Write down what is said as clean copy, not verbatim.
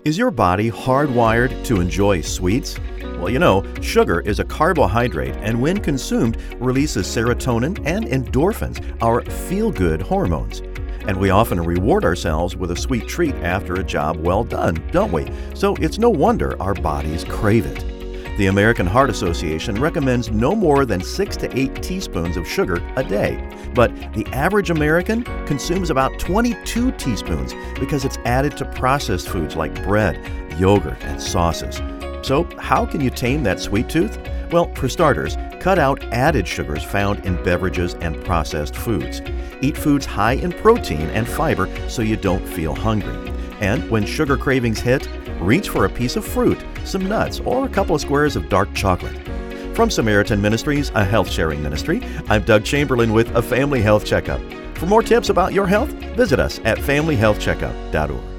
Is your body hardwired to enjoy sweets? Well, sugar is a carbohydrate and when consumed releases serotonin and endorphins, our feel-good hormones. And we often reward ourselves with a sweet treat after a job well done, don't we? So it's no wonder our bodies crave it. The American Heart Association recommends no more than 6 to 8 teaspoons of sugar a day. But the average American consumes about 22 teaspoons because it's added to processed foods like bread, yogurt, and sauces. So how can you tame that sweet tooth? Well, for starters, cut out added sugars found in beverages and processed foods. Eat foods high in protein and fiber so you don't feel hungry. And when sugar cravings hit, reach for a piece of fruit, some nuts, or a couple of squares of dark chocolate. From Samaritan Ministries, a health-sharing ministry, I'm Doug Chamberlain with a Family Health Checkup. For more tips about your health, visit us at familyhealthcheckup.org.